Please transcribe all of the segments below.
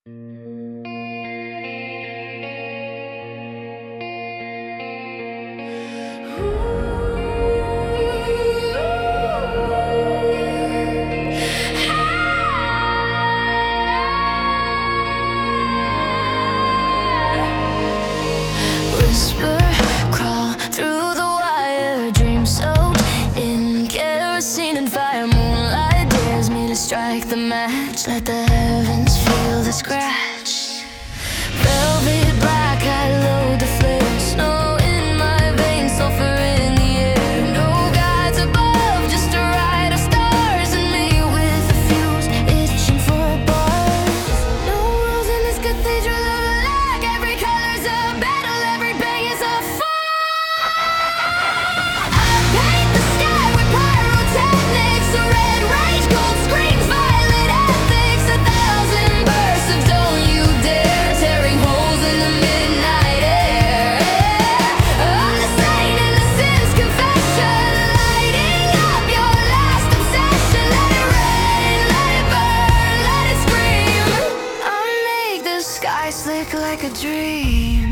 Whisper, crawl through the wire, dream soaked in kerosene and fire. Moonlight dares me to strike the match, let the heavens feel the scratch. Velvet black, I load the flare, snow in my veins, sulfur in the air. No guides above, just a ride of stars and me with a fuse, itching for a buzz. No rules in this cathedral of a lag, every color's a battle, every bang is a fight. I paint the sky with pyrotechnics, a red rage, gold screams, violet ethics, 1,000 bursts of don't you dare, tearing holes in the midnight air. I'm the saint in the sin's confession, lighting up your last obsession. Let it rain, let it burn, let it scream. I make the sky slick like a dream.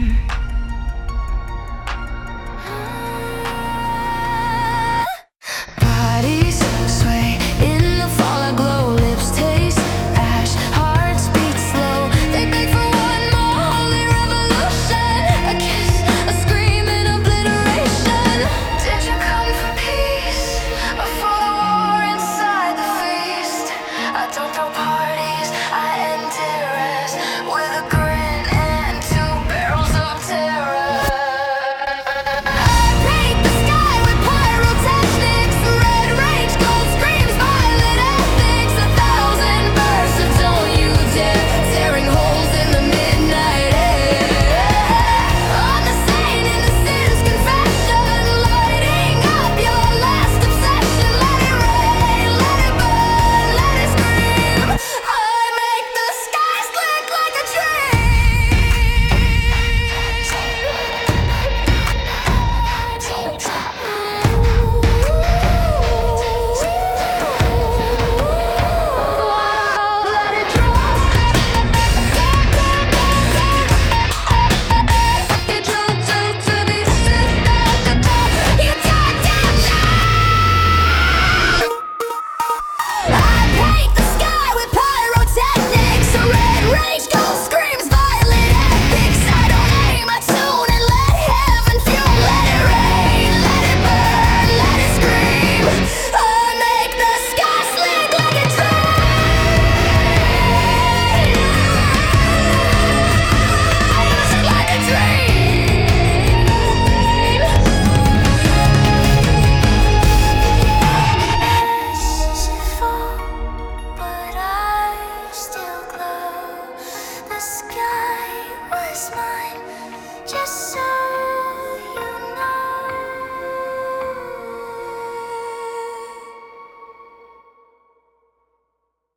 Bodies sway in the fall, I glow, lips taste ash, hearts beat slow. They beg for one more holy revolution, a kiss, a scream, and obliteration. Did you come for peace, or for the war inside the feast? I don't throw parties, I end terrors with a grin and 2 barrels of terror. I paint the sky with pyrotechnics, red rage, gold screams, violet ethics, 1,000 bursts of don't you dare, tearing holes